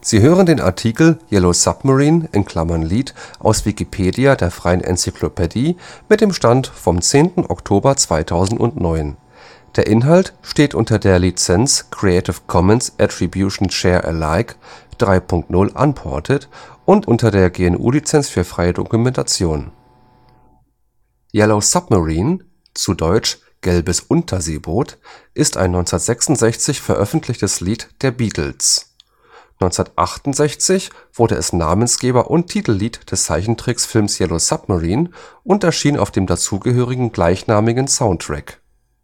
Sie hören den Artikel Yellow Submarine (Lied), aus Wikipedia, der freien Enzyklopädie. Mit dem Stand vom Der Inhalt steht unter der Lizenz Creative Commons Attribution Share Alike 3 Punkt 0 Unported und unter der GNU Lizenz für freie Dokumentation. Yellow Submarine (deutsch: Gelbes Unterseeboot) ist ein 1966 veröffentlichtes Lied der Beatles. 1968 wurde es Namensgeber und Titellied des Zeichentrickfilms Yellow Submarine und erschien auf dem dazugehörigen gleichnamigen Soundtrack.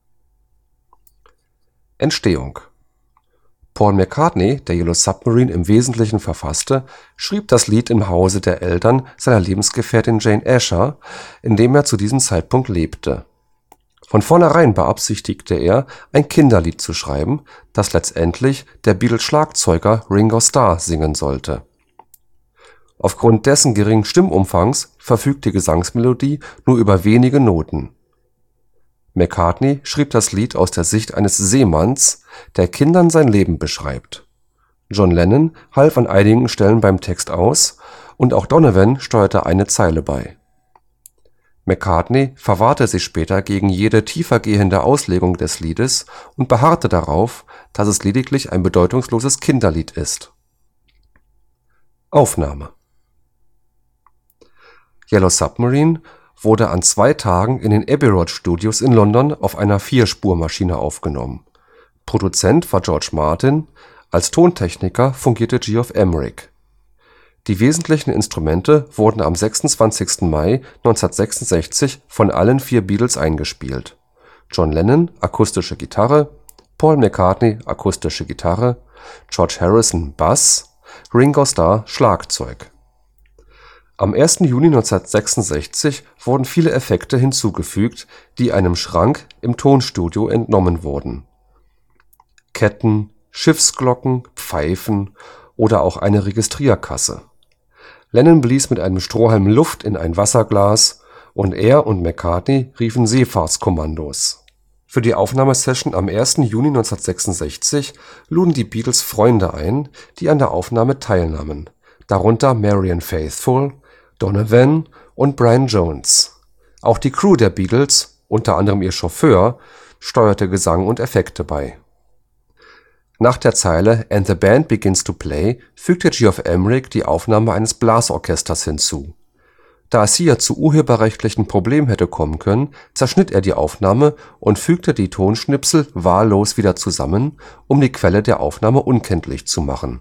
Entstehung: Paul McCartney, der Yellow Submarine im Wesentlichen verfasste, schrieb das Lied im Hause der Eltern seiner Lebensgefährtin Jane Asher, in dem er zu diesem Zeitpunkt lebte. Von vornherein beabsichtigte er, ein Kinderlied zu schreiben, das letztendlich der Beatles-Schlagzeuger Ringo Starr singen sollte. Aufgrund dessen geringen Stimmumfangs verfügt die Gesangsmelodie nur über wenige Noten. McCartney schrieb das Lied aus der Sicht eines Seemanns, der Kindern sein Leben beschreibt. John Lennon half an einigen Stellen beim Text aus, und auch Donovan steuerte eine Zeile bei. McCartney verwahrte sich später gegen jede tiefergehende Auslegung des Liedes und beharrte darauf, dass es lediglich ein bedeutungsloses Kinderlied ist. Aufnahme: Yellow Submarine wurde an 2 Tagen in den Abbey Road Studios in London auf einer 4-Spur-Maschine aufgenommen. Produzent war George Martin, als Tontechniker fungierte Geoff Emerick. Die wesentlichen Instrumente wurden am 26. Mai 1966 von allen 4 Beatles eingespielt: John Lennon akustische Gitarre, Paul McCartney akustische Gitarre, George Harrison Bass, Ringo Starr Schlagzeug. Am 1. Juni 1966 wurden viele Effekte hinzugefügt, die einem Schrank im Tonstudio entnommen wurden: Ketten, Schiffsglocken, Pfeifen oder auch eine Registrierkasse. Lennon blies mit einem Strohhalm Luft in ein Wasserglas, und er und McCartney riefen Seefahrtskommandos. Für die Aufnahmesession am 1. Juni 1966 luden die Beatles Freunde ein, die an der Aufnahme teilnahmen, darunter Marianne Faithfull, Donovan und Brian Jones. Auch die Crew der Beatles, unter anderem ihr Chauffeur, steuerte Gesang und Effekte bei. Nach der Zeile „ And the band begins to play “fügte Geoff Emerick die Aufnahme eines Blasorchesters hinzu. Da es hier zu urheberrechtlichen Problemen hätte kommen können, zerschnitt er die Aufnahme und fügte die Tonschnipsel wahllos wieder zusammen, um die Quelle der Aufnahme unkenntlich zu machen.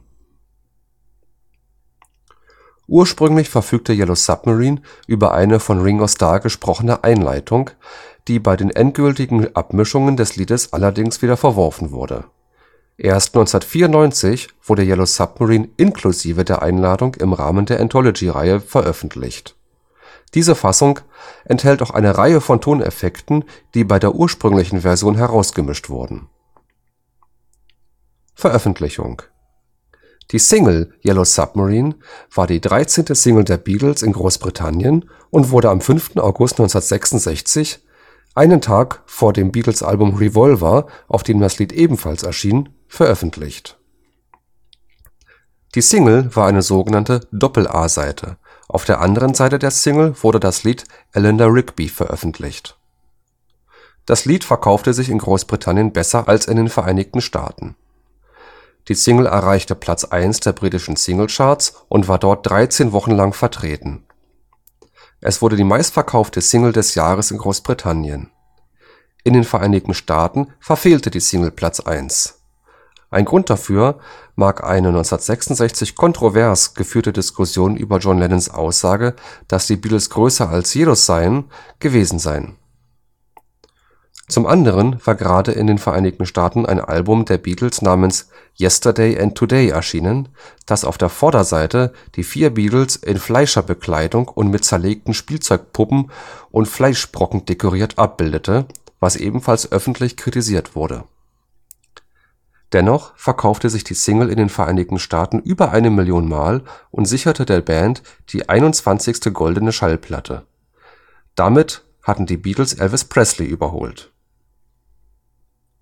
Ursprünglich verfügte Yellow Submarine über eine von Ringo Starr gesprochene Einleitung, die bei den endgültigen Abmischungen des Liedes allerdings wieder verworfen wurde. Erst 1994 wurde Yellow Submarine inklusive der Einleitung im Rahmen der Anthology-Reihe veröffentlicht. Diese Fassung enthält auch eine Reihe von Toneffekten, die bei der ursprünglichen Version herausgemischt wurden. Veröffentlichung: Die Single Yellow Submarine war die 13. Single der Beatles in Großbritannien und wurde am 5. August 1966, einen Tag vor dem Beatles-Album Revolver, auf dem das Lied ebenfalls erschien, veröffentlicht. Die Single war eine sogenannte Doppel-A-Seite. Auf der anderen Seite der Single wurde das Lied Eleanor Rigby veröffentlicht. Das Lied verkaufte sich in Großbritannien besser als in den Vereinigten Staaten. Die Single erreichte Platz 1 der britischen Singlecharts und war dort 13 Wochen lang vertreten. Es wurde die meistverkaufte Single des Jahres in Großbritannien. In den Vereinigten Staaten verfehlte die Single Platz 1. Ein Grund dafür mag eine 1966 kontrovers geführte Diskussion über John Lennons Aussage, dass die Beatles größer als Jesus seien, gewesen sein. Zum anderen war gerade in den Vereinigten Staaten ein Album der Beatles namens Yesterday and Today erschienen, das auf der Vorderseite die 4 Beatles in Fleischerbekleidung und mit zerlegten Spielzeugpuppen und Fleischbrocken dekoriert abbildete, was ebenfalls öffentlich kritisiert wurde. Dennoch verkaufte sich die Single in den Vereinigten Staaten über 1 Million Mal und sicherte der Band die 21. goldene Schallplatte. Damit hatten die Beatles Elvis Presley überholt.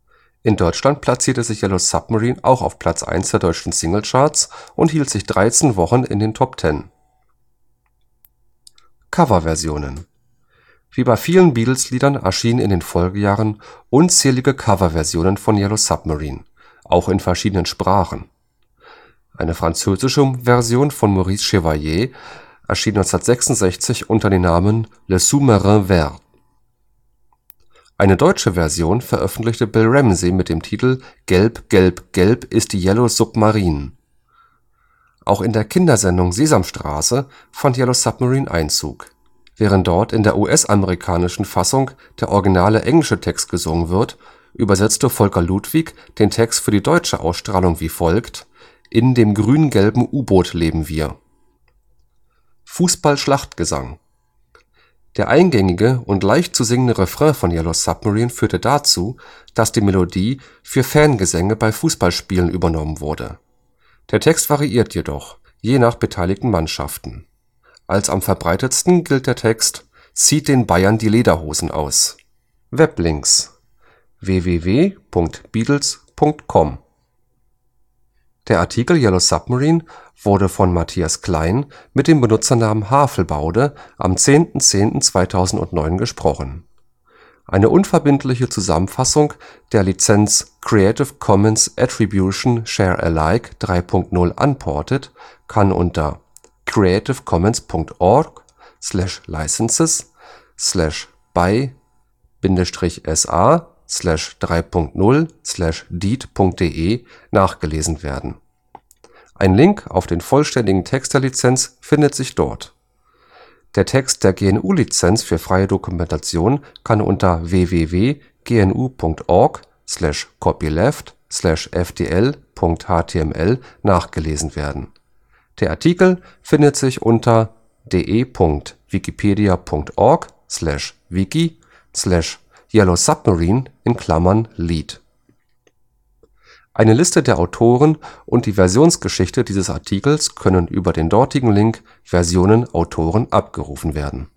In Deutschland platzierte sich Yellow Submarine auch auf Platz 1 der deutschen Singlecharts und hielt sich 13 Wochen in den Top 10. Coverversionen. Wie bei vielen Beatles-Liedern erschienen in den Folgejahren unzählige Coverversionen von Yellow Submarine, auch in verschiedenen Sprachen. Eine französische Version von Maurice Chevalier erschien 1966 unter dem Namen Le Sous-marin vert. Eine deutsche Version veröffentlichte Bill Ramsey mit dem Titel Gelb, gelb, gelb ist die Yellow Submarine. Auch in der Kindersendung Sesamstraße fand Yellow Submarine Einzug. Während dort in der US-amerikanischen Fassung der originale englische Text gesungen wird, übersetzte Volker Ludwig den Text für die deutsche Ausstrahlung wie folgt: In dem grün-gelben U-Boot leben wir. Fußball-Schlachtgesang. Der eingängige und leicht zu singende Refrain von Yellow Submarine führte dazu, dass die Melodie für Fangesänge bei Fußballspielen übernommen wurde. Der Text variiert jedoch, je nach beteiligten Mannschaften. Als am verbreitetsten gilt der Text „ Zieht den Bayern die Lederhosen aus! “Weblinks: www.beatles.com. Der Artikel Yellow Submarine wurde von Matthias Klein mit dem Benutzernamen Havelbaude am 10.10.2009 gesprochen. Eine unverbindliche Zusammenfassung der Lizenz Creative Commons Attribution Share Alike 3.0 Unported kann unter creative-commons.org/licenses/by-sa/3.0/deed.de nachgelesen werden. Ein Link auf den vollständigen Text der Lizenz findet sich dort. Der Text der GNU-Lizenz für freie Dokumentation kann unter www.gnu.org/copyleft/fdl.html nachgelesen werden. Der Artikel findet sich unter de.wikipedia.org/wiki/Yellow Submarine (Lied). Eine Liste der Autoren und die Versionsgeschichte dieses Artikels können über den dortigen Link Versionen Autoren abgerufen werden